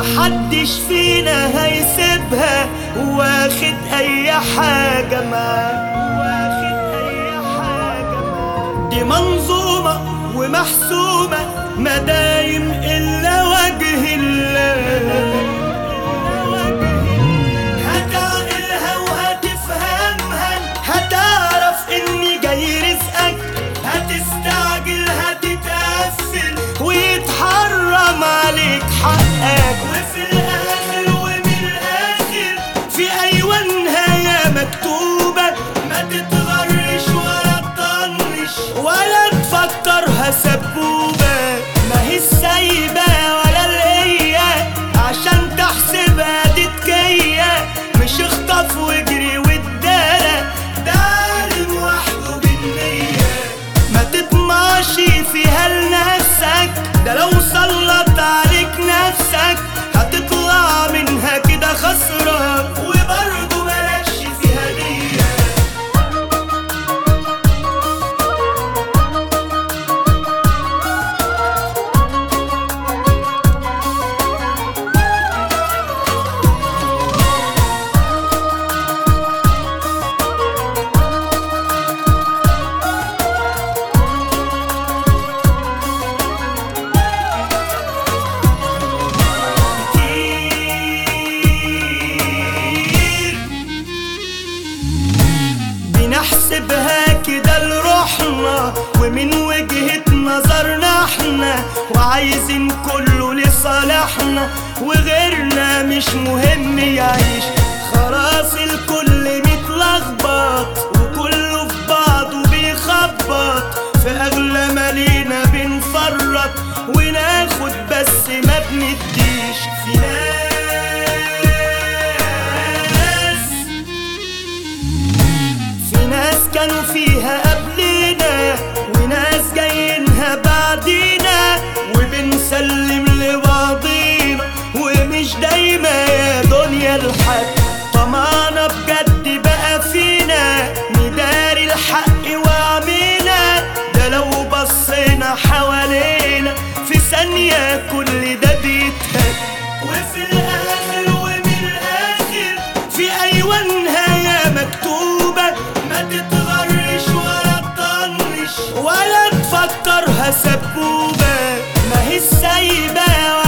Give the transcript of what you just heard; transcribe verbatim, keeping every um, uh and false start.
محدش فينا هيسيبها واخد اي حاجة معاه، واخد اي حاجة معاه. دي منظومة ومحسومة مدايم الا وجه الله. هتعقلها وهتفهمها، هتعرف اني جاي رزقك، هتستعجل هتتقفل ويتحرم عليك حقك. وفي الاخر ومن الاخر في ايوه نهاية مكتوبة، ما تتغرش ولا تطنش ولا تفكرها سبوبة. ما هي السايبة ولا القية عشان تحسبها تتكية، مش اخطف واجري واتدارى، ده عالم وحده بالنية. ما تطمعش فيها لنفسك، ده لو سلط عليك نفسك هتطلع منها كده خسران، وبرضه مالكش فيها نية. نحسبها كده لروحنا ومن وجهة نظرنا احنا، وعايزين كله لصالحنا وغيرنا مش مهم يعيش. خلاص الكل متلخبط وكله في بعضه بيخبط، في اغلى مالينا بنفرط وناخد بس ما بنديش. في ناس ناس كانوا فيها قبلنا وناس جايينها بعدينا، وبنسلم لبعضينا ومش دايما يا دنيا الحق. طمعنا بجد بقى فينا نداري الحق وعمينا، ده لو بصينا حوالينا في ثانية كل ده بيتهد. وفي الآخر ومن الآخر في أيوة نهاية مكتوبة، ما تتغرش ولا تطنش ولا تفكرها سبوبة. ما هي السايبة